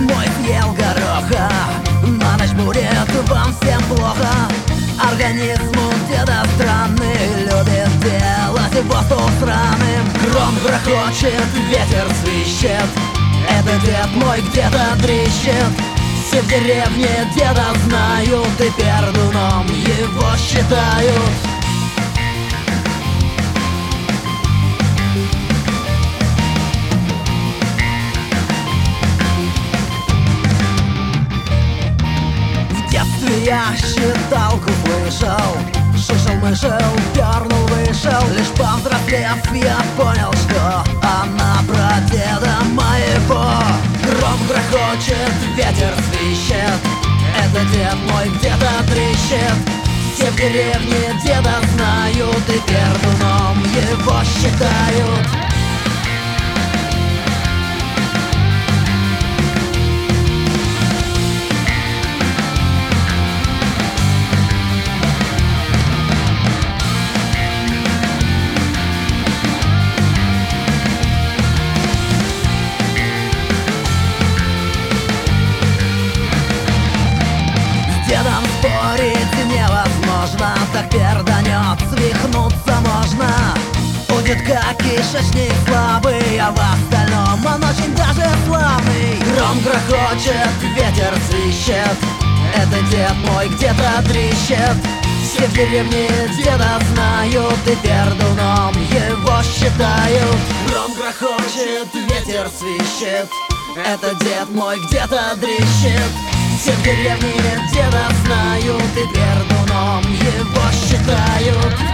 мой съел гороха. На ночь будет вам всем плохо. Организму деда странный, любит делать воздух сраным. Гром грохочет, ветер свищет, это дед мой где-то трещит. Все в деревне деда знают и пердуном его считают. В детстве я считалку слышал, шишел-мышел, пернул, вышел. Лишь повзрослев я понял, что она про деда моего. Гром грохочет, ветер свищет, это дед мой где-то трещит. Все в деревне деда знают и пердуном его считают. Дедом спорить невозможно, так перданет, свихнуться можно. Будет как кишечник слабый, а в остальном он очень даже славный. Гром грохочет, ветер свищет, это дед мой где-то трещит. Все в деревне деда знают и пердуном его считают. Гром грохочет, ветер свищет, это дед мой где-то трещит. Все в деревне деда знают и пердуном его считают.